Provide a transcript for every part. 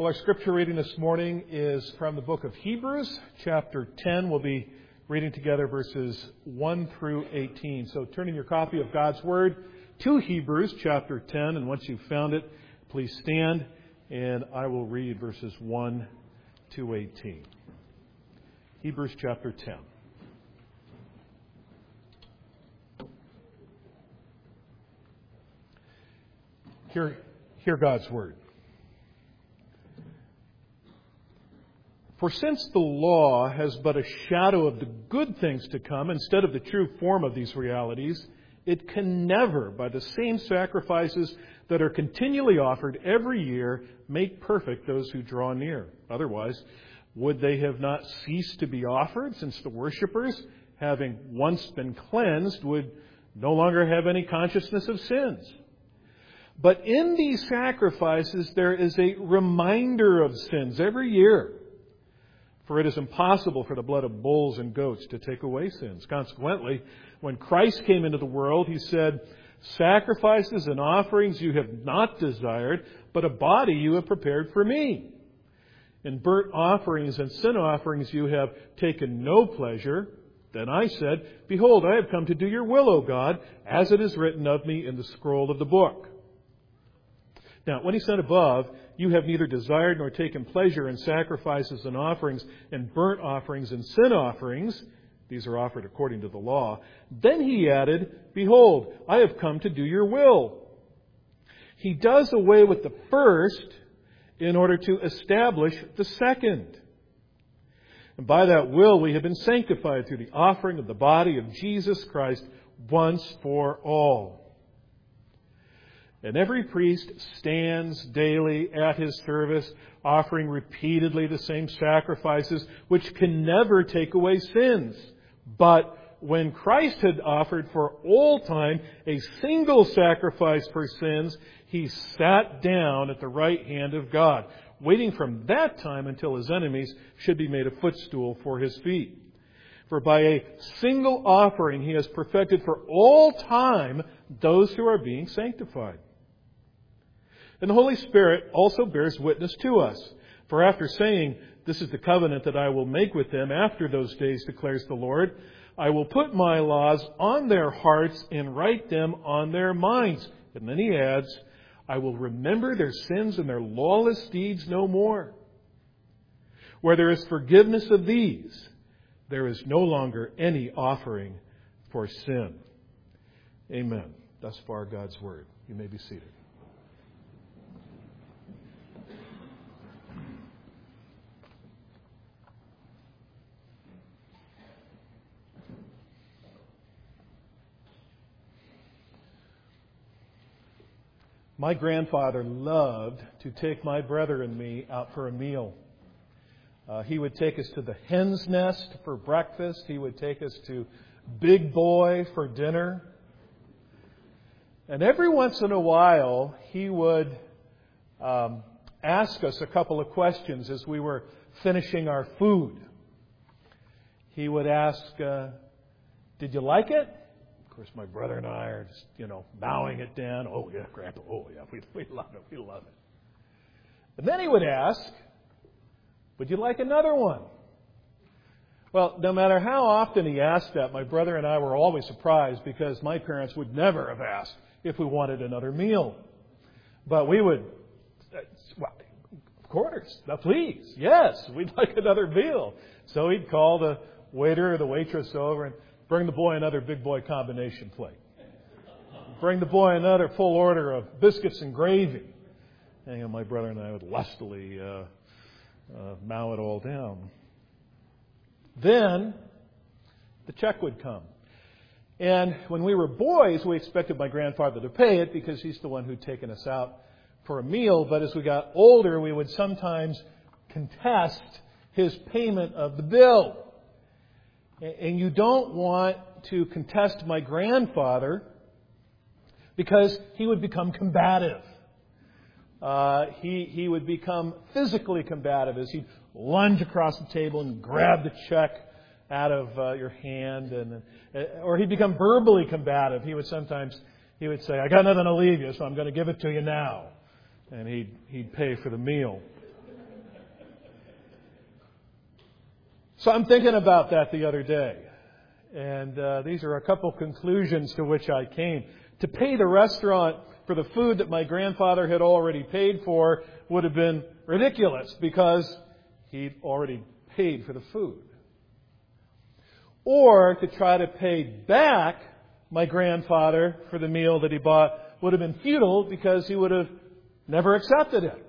Well, our scripture reading this morning is from the book of Hebrews, chapter 10. We'll be reading together verses 1 through 18. So turn in your copy of God's Word to Hebrews, chapter 10. And once you've found it, please stand and I will read verses 1 to 18. Hebrews, chapter 10. Hear God's Word. For since the law has but a shadow of the good things to come instead of the true form of these realities, it can never, by the same sacrifices that are continually offered every year, make perfect those who draw near. Otherwise, would they have not ceased to be offered, since the worshippers, having once been cleansed, would no longer have any consciousness of sins? But in these sacrifices there is a reminder of sins every year. For it is impossible for the blood of bulls and goats to take away sins. Consequently, when Christ came into the world, He said, "Sacrifices and offerings you have not desired, but a body you have prepared for me. In burnt offerings and sin offerings you have taken no pleasure." Then I said, "Behold, I have come to do your will, O God, as it is written of me in the scroll of the book." Now, when He said above, "You have neither desired nor taken pleasure in sacrifices and offerings and burnt offerings and sin offerings," these are offered according to the law, then He added, "Behold, I have come to do your will." He does away with the first in order to establish the second. And by that will we have been sanctified through the offering of the body of Jesus Christ once for all. And every priest stands daily at his service, offering repeatedly the same sacrifices, which can never take away sins. But when Christ had offered for all time a single sacrifice for sins, He sat down at the right hand of God, waiting from that time until His enemies should be made a footstool for His feet. For by a single offering He has perfected for all time those who are being sanctified. And the Holy Spirit also bears witness to us. For after saying, "This is the covenant that I will make with them after those days, declares the Lord, I will put my laws on their hearts and write them on their minds." And then He adds, "I will remember their sins and their lawless deeds no more. Where there is forgiveness of these, there is no longer any offering for sin." Amen. Thus far, God's Word. You may be seated. My grandfather loved to take my brother and me out for a meal. He would take us to the Hen's Nest for breakfast. He would take us to Big Boy for dinner. And every once in a while, he would ask us a couple of questions as we were finishing our food. He would ask, "Did you like it?" Of course, my brother and I are just, bowing it down. "Oh, yeah, Grandpa. Oh, yeah, we love it. We love it." And then he would ask, "Would you like another one?" Well, no matter how often he asked that, my brother and I were always surprised because my parents would never have asked if we wanted another meal. But we would, "Well, of course, now please, yes, we'd like another meal." So he'd call the waiter or the waitress over and bring the boy another Big Boy combination plate. Bring the boy another full order of biscuits and gravy. And my brother and I would lustily mow it all down. Then the check would come. And when we were boys, we expected my grandfather to pay it because he's the one who'd taken us out for a meal. But as we got older, we would sometimes contest his payment of the bill. And you don't want to contest my grandfather because he would become combative. He would become physically combative as he'd lunge across the table and grab the check out of your hand, or he'd become verbally combative. He would say, "I got nothing to leave you, so I'm going to give it to you now," and he'd pay for the meal. So I'm thinking about that the other day. And these are a couple conclusions to which I came. To pay the restaurant for the food that my grandfather had already paid for would have been ridiculous because he'd already paid for the food. Or to try to pay back my grandfather for the meal that he bought would have been futile because he would have never accepted it.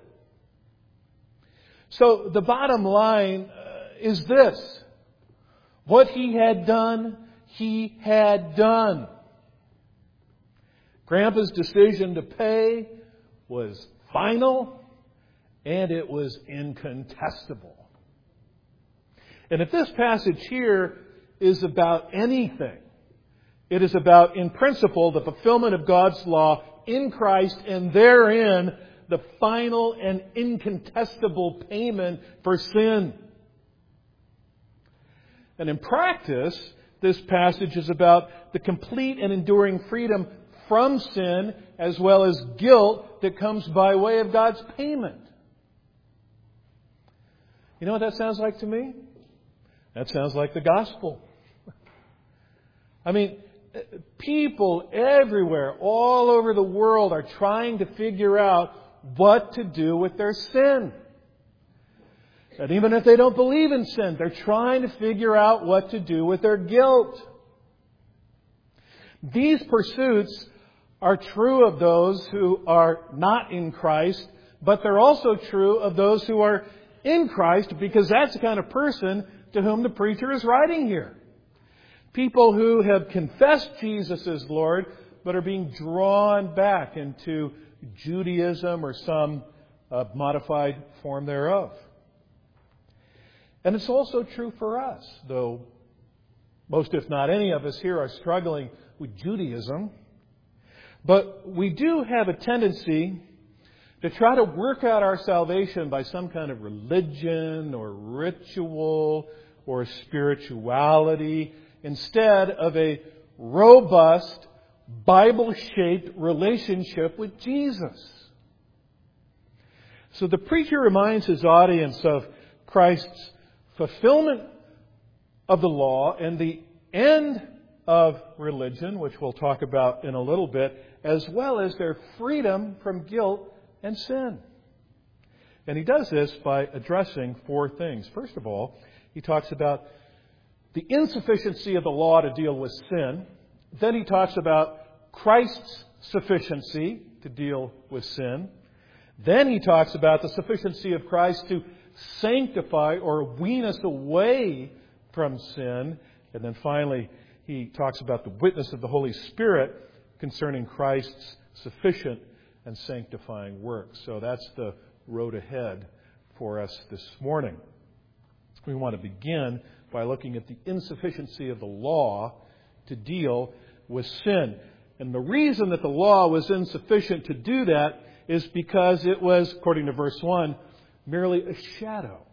So the bottom line is this. What he had done, he had done. Grandpa's decision to pay was final, and it was incontestable. And if this passage here is about anything, it is about, in principle, the fulfillment of God's law in Christ, and therein the final and incontestable payment for sin. And in practice, this passage is about the complete and enduring freedom from sin as well as guilt that comes by way of God's payment. You know what that sounds like to me? That sounds like the gospel. I mean, people everywhere, all over the world, are trying to figure out what to do with their sin. And even if they don't believe in sin, they're trying to figure out what to do with their guilt. These pursuits are true of those who are not in Christ, but they're also true of those who are in Christ, because that's the kind of person to whom the preacher is writing here. People who have confessed Jesus as Lord, but are being drawn back into Judaism or some modified form thereof. And it's also true for us, though most, if not any of us here, are struggling with Judaism. But we do have a tendency to try to work out our salvation by some kind of religion or ritual or spirituality instead of a robust, Bible-shaped relationship with Jesus. So the preacher reminds his audience of Christ's fulfillment of the law and the end of religion, which we'll talk about in a little bit, as well as their freedom from guilt and sin. And he does this by addressing four things. First of all, he talks about the insufficiency of the law to deal with sin. Then he talks about Christ's sufficiency to deal with sin. Then he talks about the sufficiency of Christ to sanctify or wean us away from sin. And then finally, he talks about the witness of the Holy Spirit concerning Christ's sufficient and sanctifying work. So that's the road ahead for us this morning. We want to begin by looking at the insufficiency of the law to deal with sin. And the reason that the law was insufficient to do that is because it was, according to verse 1, merely a shadow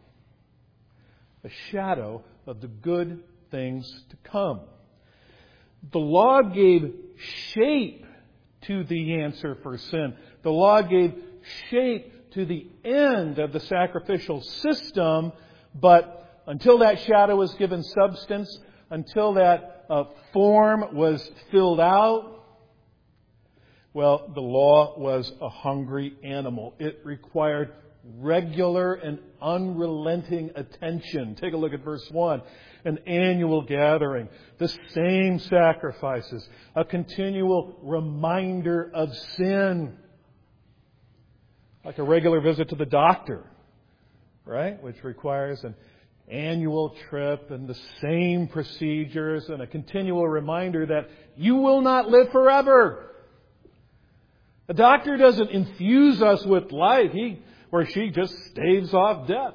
of the good things to come. The law gave shape to the answer for sin. The law gave shape to the end of the sacrificial system, but until that shadow was given substance, until that form was filled out, well, the law was a hungry animal. It required regular and unrelenting attention. Take a look at verse 1. An annual gathering, the same sacrifices, a continual reminder of sin. Like a regular visit to the doctor, right? Which requires an annual trip and the same procedures and a continual reminder that you will not live forever. A doctor doesn't infuse us with life. He or she just staves off death.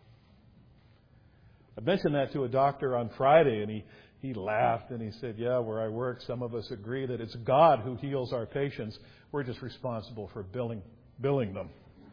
I mentioned that to a doctor on Friday, and he laughed and he said, yeah, where I work, some of us agree that it's God who heals our patients. We're just responsible for billing them.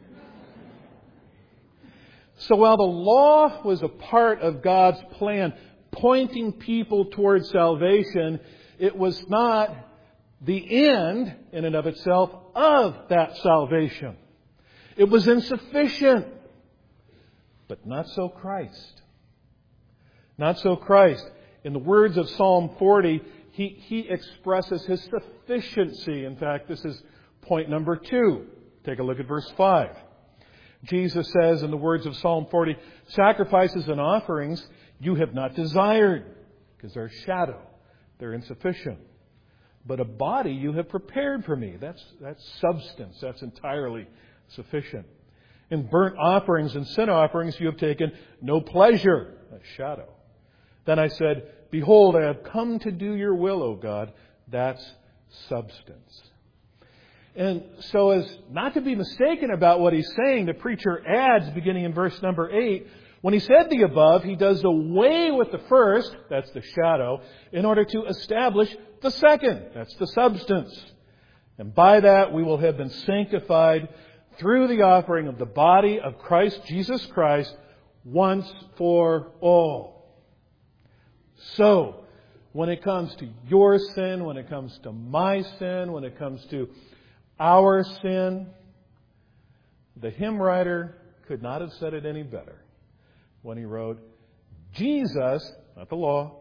So while the law was a part of God's plan, pointing people towards salvation, it was not the end, in and of itself, of that salvation. It was insufficient, but not so Christ. Not so Christ. In the words of Psalm 40, he expresses His sufficiency. In fact, this is point number 2. Take a look at verse 5. Jesus says in the words of Psalm 40, sacrifices and offerings you have not desired, because they're a shadow. They're insufficient. But a body you have prepared for me. That's substance. That's entirely sufficient. In burnt offerings and sin offerings you have taken no pleasure. That's shadow. Then I said, behold, I have come to do your will, O God. That's substance. And so as not to be mistaken about what he's saying, the preacher adds, beginning in verse number 8, when he said the above, he does away with the first, that's the shadow, in order to establish the second, that's the substance. And by that we will have been sanctified through the offering of the body of Christ Jesus Christ once for all. So, when it comes to your sin, when it comes to my sin, when it comes to our sin, the hymn writer could not have said it any better when he wrote, Jesus, not the law,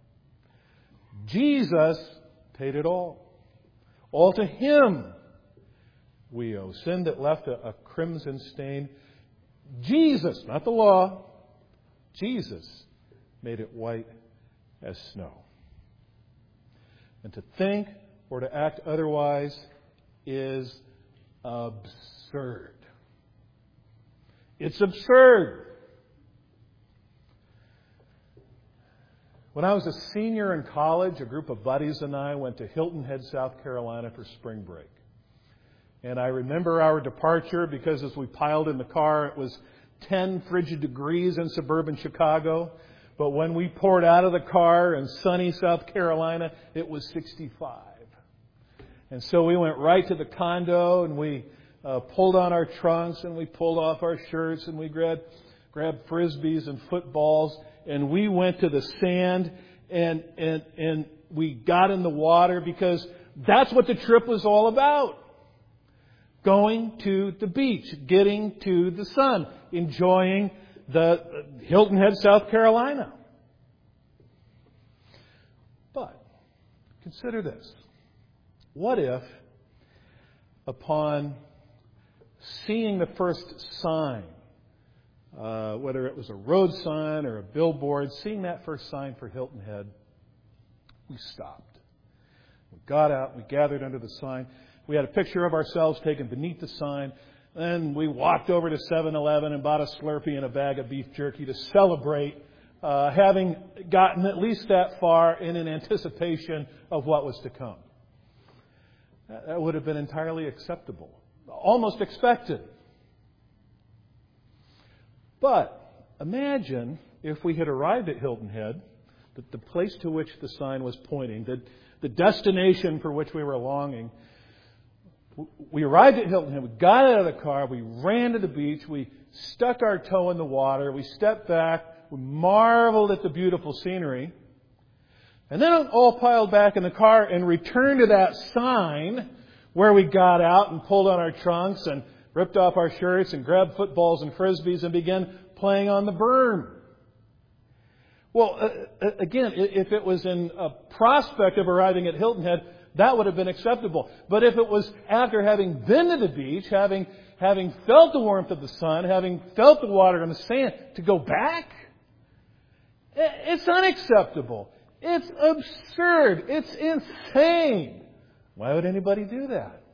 Jesus paid it all. All to Him we owe. Sin that left a crimson stain. Jesus, not the law, Jesus made it white as snow. And to think or to act otherwise is absurd. It's absurd. When I was a senior in college, a group of buddies and I went to Hilton Head, South Carolina for spring break. And I remember our departure because as we piled in the car, it was 10 frigid degrees in suburban Chicago. But when we poured out of the car in sunny South Carolina, it was 65. And so we went right to the condo and we pulled on our trunks and we pulled off our shirts and we grabbed Frisbees and footballs and we went to the sand and we got in the water because that's what the trip was all about. Going to the beach, getting to the sun, enjoying the Hilton Head, South Carolina. But consider this. What if, upon seeing the first sign, whether it was a road sign or a billboard, seeing that first sign for Hilton Head, we stopped. We got out, we gathered under the sign. We had a picture of ourselves taken beneath the sign. Then we walked over to 7-Eleven and bought a Slurpee and a bag of beef jerky to celebrate having gotten at least that far in an anticipation of what was to come. That would have been entirely acceptable, almost expected. But imagine if we had arrived at Hilton Head, the place to which the sign was pointing, the destination for which we were longing. We arrived at Hilton Head, we got out of the car, we ran to the beach, we stuck our toe in the water, we stepped back, we marveled at the beautiful scenery, and then all piled back in the car and returned to that sign where we got out and pulled on our trunks and ripped off our shirts and grabbed footballs and Frisbees and began playing on the berm. Well, again, if it was in a prospect of arriving at Hilton Head, that would have been acceptable. But if it was after having been to the beach, having felt the warmth of the sun, having felt the water and the sand, to go back, it's unacceptable. It's absurd. It's insane. Why would anybody do that?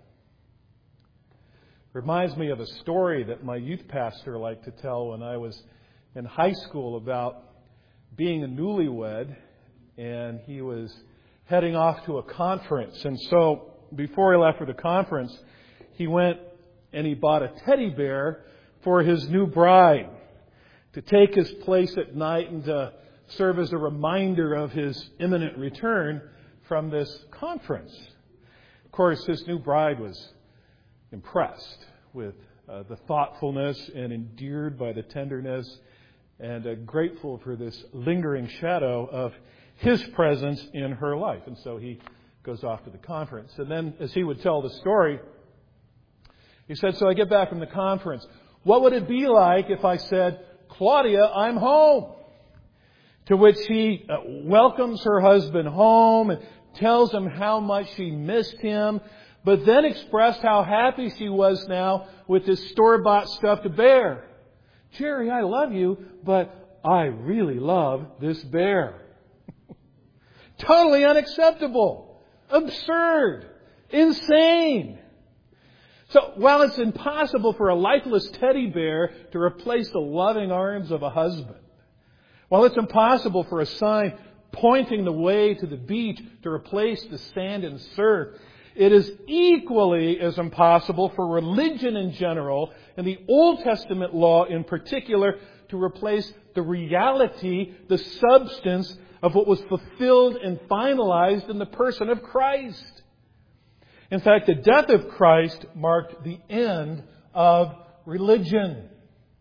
Reminds me of a story that my youth pastor liked to tell when I was in high school about being a newlywed, and he was heading off to a conference. And so before he left for the conference, he went and he bought a teddy bear for his new bride to take his place at night and to serve as a reminder of his imminent return from this conference. Of course, his new bride was impressed with the thoughtfulness and endeared by the tenderness and grateful for this lingering shadow of his presence in her life. And so he goes off to the conference. And then as he would tell the story, he said, so I get back from the conference. What would it be like if I said, Claudia, I'm home? to which she welcomes her husband home and tells him how much she missed him, but then expressed how happy she was now with this store-bought stuffed bear. Jerry, I love you, but I really love this bear. Totally unacceptable. Absurd. Insane. So while it's impossible for a lifeless teddy bear to replace the loving arms of a husband, while it's impossible for a sign pointing the way to the beach to replace the sand and surf, it is equally as impossible for religion in general and the Old Testament law in particular to replace the reality, the substance of what was fulfilled and finalized in the person of Christ. In fact, the death of Christ marked the end of religion.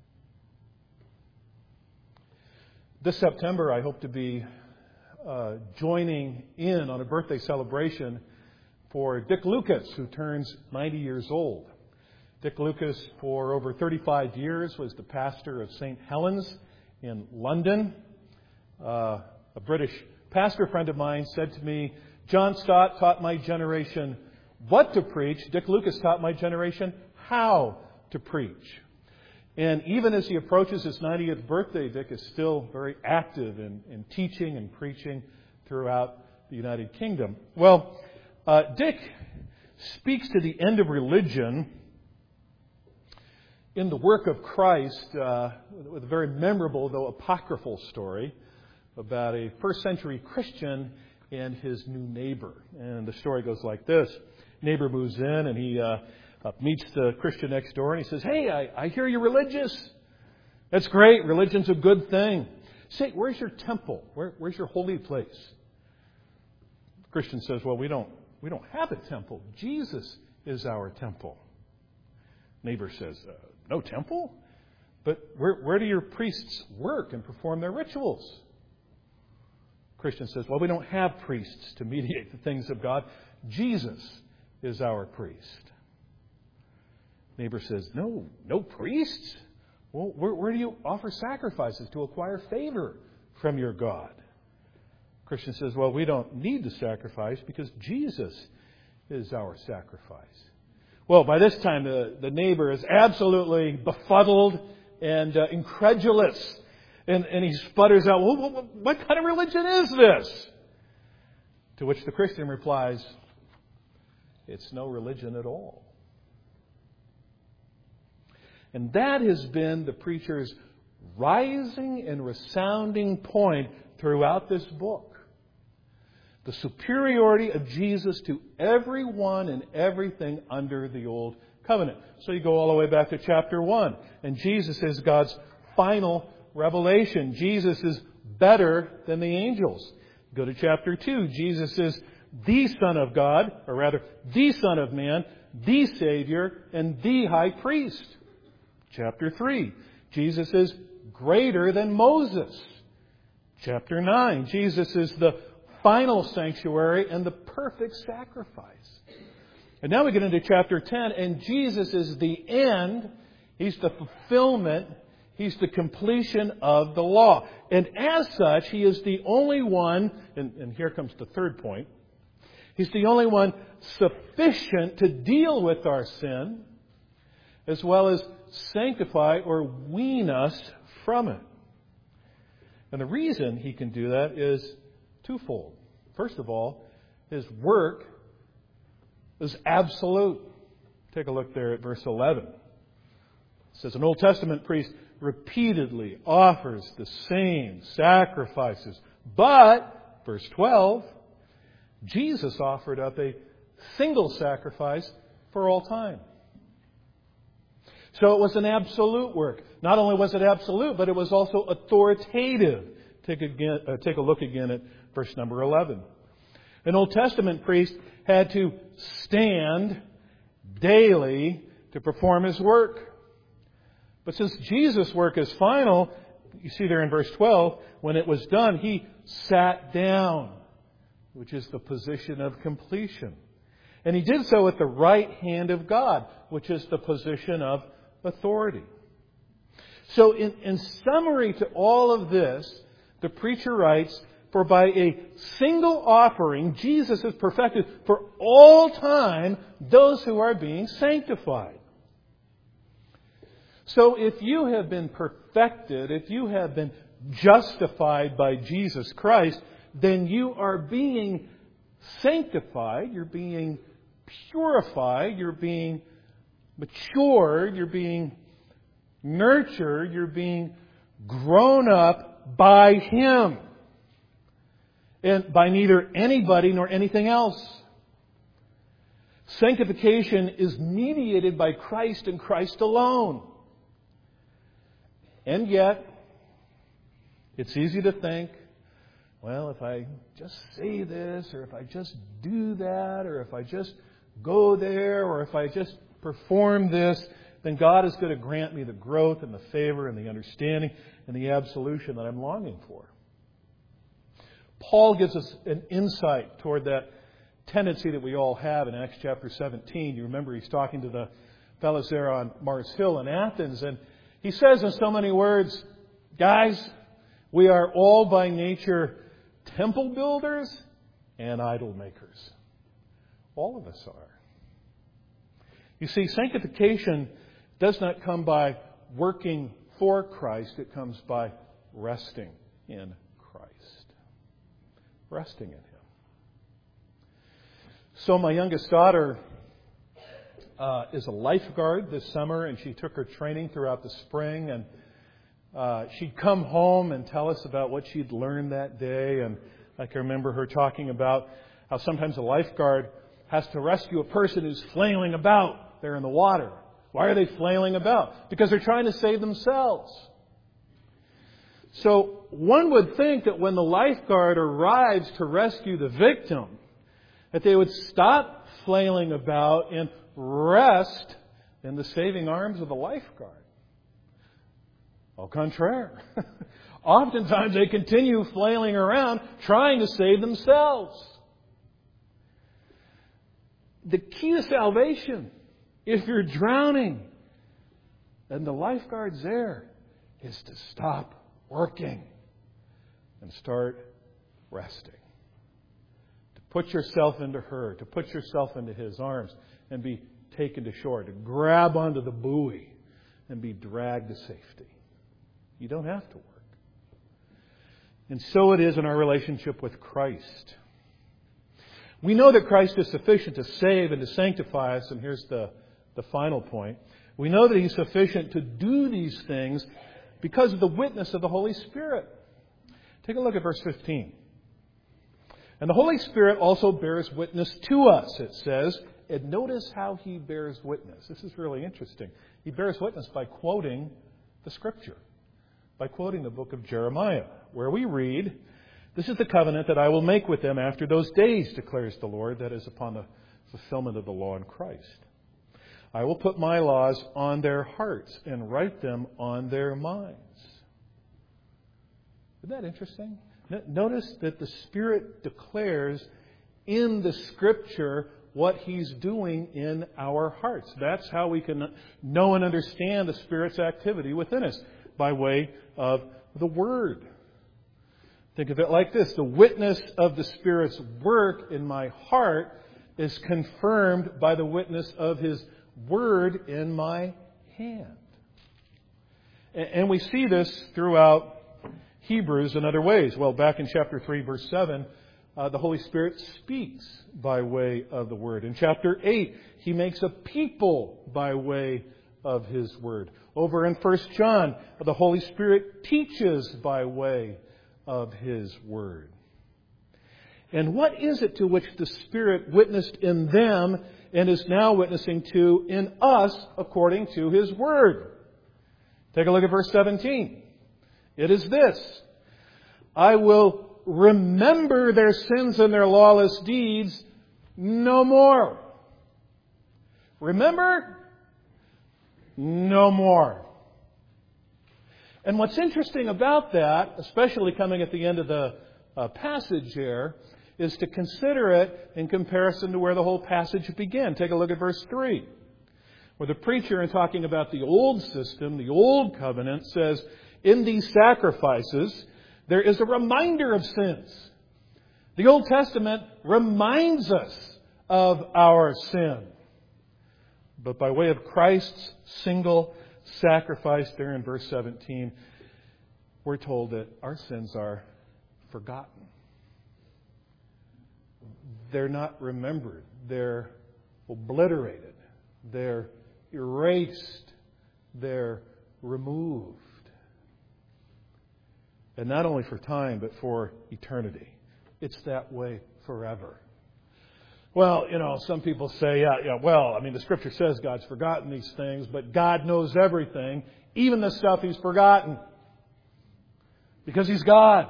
This September, I hope to be joining in on a birthday celebration for Dick Lucas, who turns 90 years old. Dick Lucas, for over 35 years, was the pastor of St. Helens in London. A British pastor friend of mine said to me, John Stott taught my generation what to preach. Dick Lucas taught my generation how to preach. And even as he approaches his 90th birthday, Dick is still very active in teaching and preaching throughout the United Kingdom. Well, Dick speaks to the end of religion in the work of Christ with a very memorable, though apocryphal story about a first century Christian and his new neighbor. And the story goes like this. Neighbor moves in and he meets the Christian next door and he says, "Hey, I hear you're religious. That's great. Religion's a good thing. Say, where's your temple? Where's your holy place?" The Christian says, "Well, we don't have a temple. Jesus is our temple." Neighbor says, "No temple? But where do your priests work and perform their rituals?" Christian says, "Well, we don't have priests to mediate the things of God. Jesus is our priest." Neighbor says, No priests? Well, where do you offer sacrifices to acquire favor from your God? Christian says, "Well, we don't need to sacrifice because Jesus is our sacrifice." Well, by this time, the neighbor is absolutely befuddled and incredulous. And he sputters out, "Well, what kind of religion is this?" To which the Christian replies, "It's no religion at all." And that has been the preacher's rising and resounding point throughout this book. The superiority of Jesus to everyone and everything under the Old Covenant. So you go all the way back to chapter 1. And Jesus is God's final revelation. Jesus is better than the angels. Go to chapter 2. Jesus is the Son of God, or rather, the Son of Man, the Savior, and the High Priest. Chapter 3. Jesus is greater than Moses. Chapter 9. Jesus is the final sanctuary and the perfect sacrifice. And now we get into chapter 10, and Jesus is the end. He's the fulfillment. He's the completion of the law. And as such, He is the only one, and here comes the third point, He's the only one sufficient to deal with our sin, as well as sanctify or wean us from it. And the reason He can do that is twofold. First of all, His work is absolute. Take a look there at verse 11. It says, "An Old Testament priest repeatedly offers the same sacrifices. But," verse 12, "Jesus offered up a single sacrifice for all time." So it was an absolute work. Not only was it absolute, but it was also authoritative. Take a look again at verse number 11. An Old Testament priest had to stand daily to perform his work. But since Jesus' work is final, you see there in verse 12, when it was done, He sat down, which is the position of completion. And He did so at the right hand of God, which is the position of authority. So in summary to all of this, The preacher writes, "For by a single offering, Jesus has perfected for all time those who are being sanctified." So if you have been perfected, if you have been justified by Jesus Christ, then you are being sanctified, you're being purified, you're being matured, you're being nurtured, you're being grown up by Him. And by neither anybody nor anything else. Sanctification is mediated by Christ and Christ alone. And yet, it's easy to think, well, if I just say this, or if I just do that, or if I just go there, or if I just perform this, then God is going to grant me the growth and the favor and the understanding and the absolution that I'm longing for. Paul gives us an insight toward that tendency that we all have in Acts chapter 17. You remember he's talking to the fellows there on Mars Hill in Athens, and he says in so many words, guys, we are all by nature temple builders and idol makers. All of us are. You see, sanctification does not come by working for Christ. It comes by resting in Christ. Resting in Him. So my youngest daughter is a lifeguard this summer, and she took her training throughout the spring, and she'd come home and tell us about what she'd learned that day. And I can remember her talking about how sometimes a lifeguard has to rescue a person who's flailing about there in the water. Why are they flailing about? Because they're trying to save themselves. So one would think that when the lifeguard arrives to rescue the victim, that they would stop flailing about and rest in the saving arms of the lifeguard. Au contraire. Oftentimes they continue flailing around trying to save themselves. The key to salvation, if you're drowning and the lifeguard's there, is to stop working and start resting. To put yourself into her, to put yourself into His arms and be taken to shore, to grab onto the buoy and be dragged to safety. You don't have to work. And so it is in our relationship with Christ. We know that Christ is sufficient to save and to sanctify us, and here's the final point. We know that He's sufficient to do these things because of the witness of the Holy Spirit. Take a look at verse 15. And the Holy Spirit also bears witness to us, it says. And notice how He bears witness. This is really interesting. He bears witness by quoting the Scripture, by quoting the book of Jeremiah, where we read, "This is the covenant that I will make with them after those days, declares the Lord," that is upon the fulfillment of the law in Christ. "I will put my laws on their hearts and write them on their minds." Isn't that interesting? Notice that the Spirit declares in the Scripture what He's doing in our hearts. That's how we can know and understand the Spirit's activity within us, by way of the Word. Think of it like this. The witness of the Spirit's work in my heart is confirmed by the witness of His Word in my hand. And we see this throughout Hebrews in other ways. Well, back in chapter 3, verse 7, the Holy Spirit speaks by way of the Word. In chapter 8, He makes a people by way of His Word. Over in 1 John, the Holy Spirit teaches by way of His Word. And what is it to which the Spirit witnessed in them and is now witnessing to in us according to His Word? Take a look at verse 17. It is this: "I will remember their sins and their lawless deeds no more." Remember? No more. And what's interesting about that, especially coming at the end of the passage here, is to consider it in comparison to where the whole passage began. Take a look at verse 3, where the preacher, in talking about the old system, the old covenant, says, "In these sacrifices, There is a reminder of sins. The Old Testament reminds us of our sin. But by way of Christ's single sacrifice there in verse 17, we're told that our sins are forgotten. They're not remembered. They're obliterated. They're erased. They're removed. And not only for time, but for eternity. It's that way forever. Well, some people say, the Scripture says God's forgotten these things, but God knows everything, even the stuff He's forgotten. Because He's God.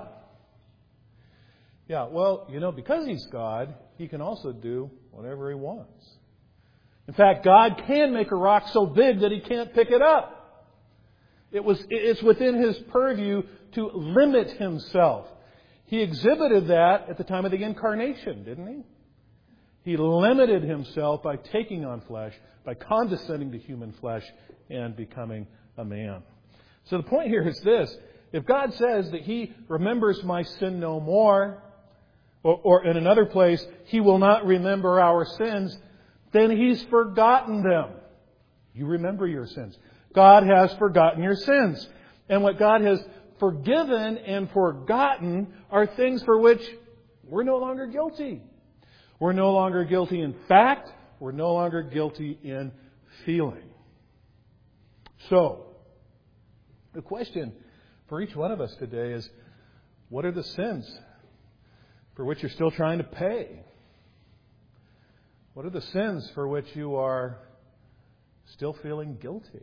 Because He's God, He can also do whatever He wants. In fact, God can make a rock so big that He can't pick it up. It's within His purview to limit Himself. He exhibited that at the time of the Incarnation, didn't He? He limited Himself by taking on flesh, by condescending to human flesh, and becoming a man. So the point here is this. If God says that He remembers my sin no more, or in another place, He will not remember our sins, then He's forgotten them. You remember your sins. God has forgotten your sins. And what God has forgiven and forgotten are things for which we're no longer guilty. We're no longer guilty in fact. We're no longer guilty in feeling. So, the question for each one of us today is, what are the sins for which you're still trying to pay? What are the sins for which you are still feeling guilty?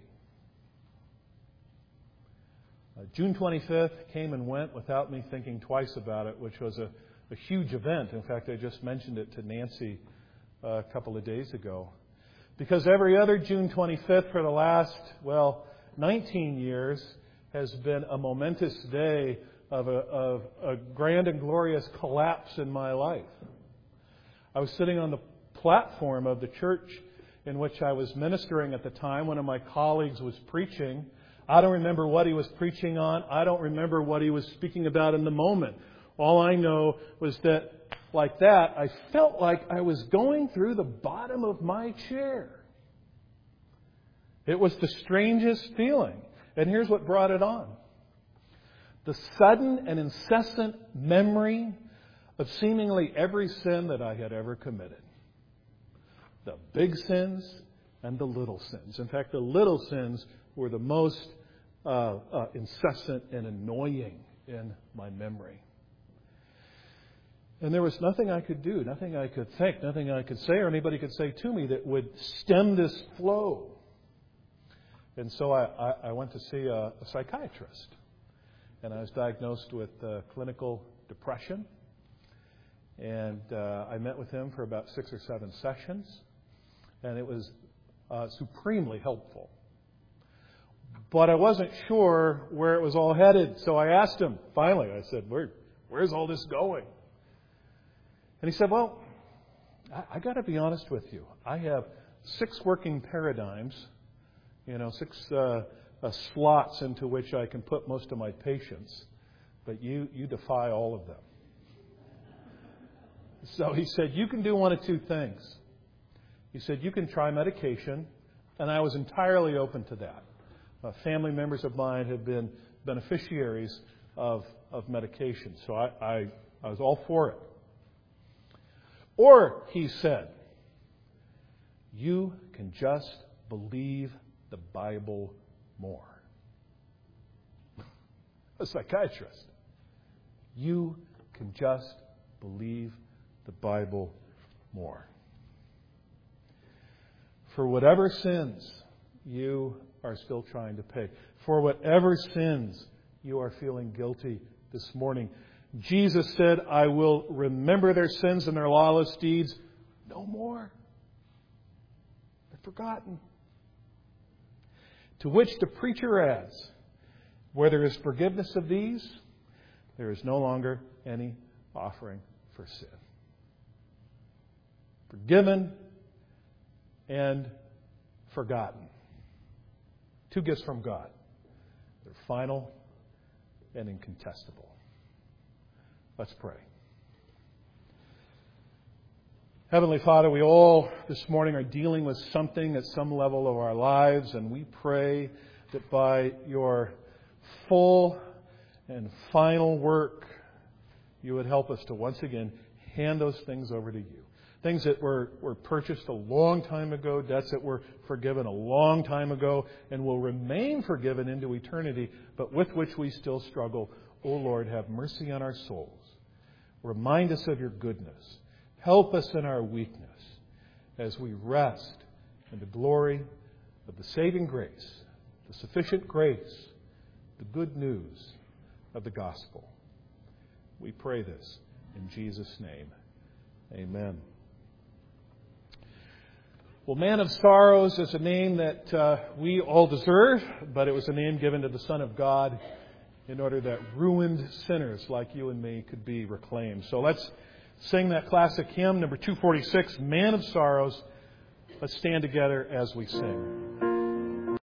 June 25th came and went without me thinking twice about it, which was a huge event. In fact, I just mentioned it to Nancy a couple of days ago. Because every other June 25th for the last, 19 years has been a momentous day of a grand and glorious collapse in my life. I was sitting on the platform of the church in which I was ministering at the time. One of my colleagues was preaching. I don't remember what he was preaching on. I don't remember what he was speaking about in the moment. All I know was that, like that, I felt like I was going through the bottom of my chair. It was the strangest feeling. And here's what brought it on. The sudden and incessant memory of seemingly every sin that I had ever committed. The big sins and the little sins. In fact, the little sins were the most incessant and annoying in my memory. And there was nothing I could do, nothing I could think, nothing I could say or anybody could say to me that would stem this flow. And so I went to see a psychiatrist. And I was diagnosed with clinical depression. And I met with him for about 6 or 7 sessions. And it was supremely helpful. But I wasn't sure where it was all headed. So I asked him, finally, I said, where's all this going? And he said, I got to be honest with you. I have 6 working paradigms, 6 slots into which I can put most of my patients. But you defy all of them. So he said, you can do one of 2 things. He said, you can try medication. And I was entirely open to that. Family members of mine have been beneficiaries of medication. So I was all for it. Or, he said, you can just believe the Bible more. A psychiatrist. You can just believe the Bible more. For whatever sins you are still trying to pay, for whatever sins you are feeling guilty this morning, Jesus said, I will remember their sins and their lawless deeds no more. They're forgotten. To which the preacher adds, where there is forgiveness of these, there is no longer any offering for sin. Forgiven and forgotten. 2 gifts from God. They're final and incontestable. Let's pray. Heavenly Father, we all this morning are dealing with something at some level of our lives, and we pray that by your full and final work, you would help us to once again hand those things over to you. Things that were purchased a long time ago, debts that were forgiven a long time ago, and will remain forgiven into eternity, but with which we still struggle. O Lord, have mercy on our souls. Remind us of your goodness. Help us in our weakness as we rest in the glory of the saving grace, the sufficient grace, the good news of the gospel. We pray this in Jesus' name. Amen. Well, Man of Sorrows is a name that we all deserve, but it was a name given to the Son of God in order that ruined sinners like you and me could be reclaimed. So let's sing that classic hymn, number 246, Man of Sorrows. Let's stand together as we sing.